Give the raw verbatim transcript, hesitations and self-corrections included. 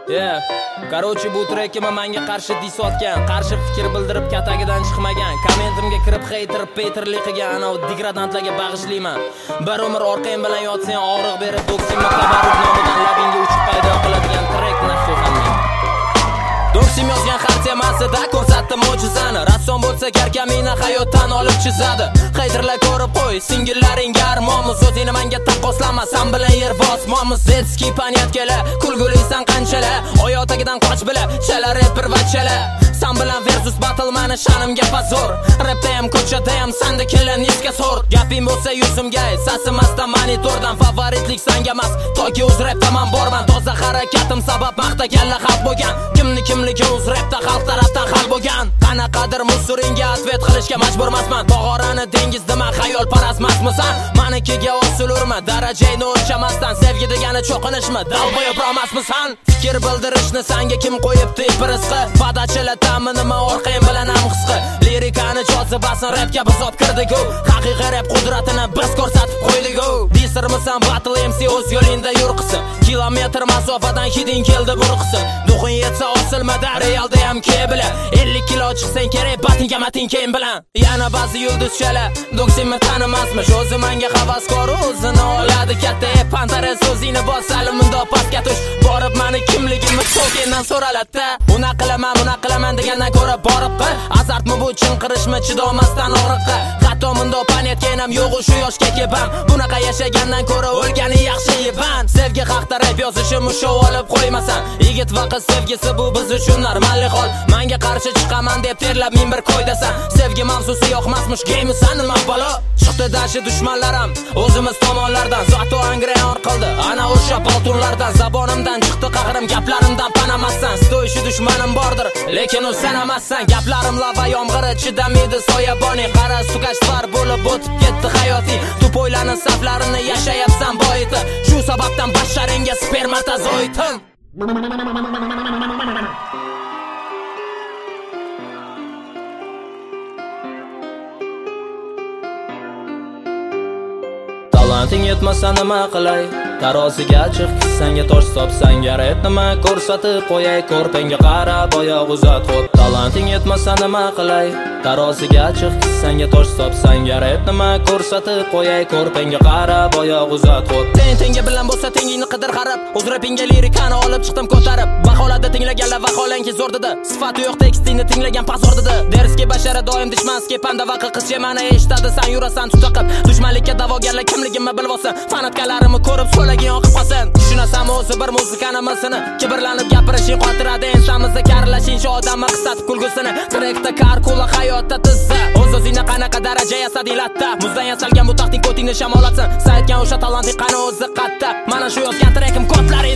Yeah. Qarochi bu trekima menga qarshi dis otgan, qarshi fikr bildirib katagidan chiqmagan, kommentimga kirib hater peterli qilgan ana u degradantlarga bag'ishlayman. Bir umr orqang bilan yotsang og'riq berib doksim tabarruk nomidan labingga uchib paydo qiladigan trek nafsuhamning. Doksim yozgan xartiya masida ko'rsatdi mo'jizani. Rassom bo'lsa garkamina hayotdan olib chizadi. Haterlar ko'rib qo'y, singillaring armonmiz, o'zingni menga taqqoslama, sen bilan yer bosmonmiz. Zetski paniyat kela, kulgulisan qanchalar, oyoq tagidan qoch bila, chala rapper va chala. Sen bilan versus battle mani sha'nimga pazor. Rapda ham ko'chada ham senda kelan niska sort. Gaping bo'lsa yuzimga, sasimasdan monitordan favoritlik sanga emas, toki o'z rapda men borman. Toza harakatim sabab maqtaganlar xalq bo'lgan. Kimni kimligi o'z rapda xalq tarafdan hal bo'lgan. Qanaqadir musuringa atvet qilishga majburmasman. Tog'orani dengizda men xayol parazmasmisan? Manikiga osilurma, darajangni o'lchamasdan. Sevgi degani cho'qinishmi, dalboyob emasmisan? Fikr bildirishni senga kim qo'yibdi rizqi? Padachilar ta'mi nima orqang bilan ham hisqi? Lirikani jozibasin rapga biz olib kirdik-ku. Haqiqiy rap qudratini biz ko'rsatib qo'ydik-ku. Disirmisan battle M C o'z yo'lingda yur qisib. Kilometr masofadan hiding keldi burqisi. Duxin yetsa osilmada realda ham kebila. ellik kilo chiqsang kerak batinga matin keyin bilan. Yana ba'zi yulduzchalar doksimni tanimasmish. O'zi menga havaskor, o'zini oladi katta. Pantara so'zingni bosalim mundo pastga tush. Borib meni kimligimni so'kindan so'ralatda. Buna qilaman, buna qilaman degandan ko'ra borib qil. Azartmi bu chinqirishmi chidomasdan og'riqqa. Hatto mundo paniyatga ham yo'q shu yoshga kebam. Bunaqa yashagandan ko'ra o'lgani yaxshi yeban. Sevgi haqda rap yozishim musho olib qo'ymasan. Yigit va qiz sevgisi bu biz uchun normalli hol. Menga qarshi chiqaman deb terlab men bir qo'ydasan. Sevgi mavzusi yoqmasmish, geymisan nima balo? Chiqdi dashi dushmanlarim o'zimiz tomonlardan. Zato angreyon qildi ana o'sha boltunlardan. Zabonimdan chiqdi qahrim, gaplarimdan panamassan. Stoyishi dushmanim bordir, lekin u sen emassan. Gaplarim lava yomg'iri chidamaydi soyaboni. Qara sukashvar bo'lib o'tib ketdi hayoting. Tupoylarni saflarini yashayapsan boyiti. Shu sababdan basharingga spermatozoidim. Talanting yetmasa nima qilay? Taroziga chiq, senga tosh topsang garet nima ko'rsatib qo'yay? Ko'rpangga qarab oyoq uzat xod. Talanting yetmasa nima qilay? Taroziga chiq, senga tosh topsang garet nima ko'rsatib qo'yay? Ko'rpangga qarab oyoq uzat xod. Sen tenga bilan bo'lsa tengingni qidir qarab, o'z rapingga lirikani olib chiqdim ko'tarib. Baholada tinglaganlar vaholanki zo'r dedi. Sifati yo'q tekstingni tinglagan pazor dedi. Derski bashara doim dushmanski panda va qilqizcha meni eshitadi, sen yurasan tutaqib. Dushmanlikka da'vogarlar kimligimni bilvosan. Fanatkalarimi ko'rib so'lagin yoqib qolsin. Tushunasanmi o'zi bir muzikani misini? Kibrlanib gapirishing qotiradi insonimizda karlashincha odamni qisatib kulgusini. Trekda karkula hayotda tizza. O'z-o'zingni qanaqa daraja yasading latta. Muzdan yasalgan bu taxting ko'tingni shamolatsin. Saytgan o'sha talanting qani o'zi qatta. Mana shu yozgan trekim kodlari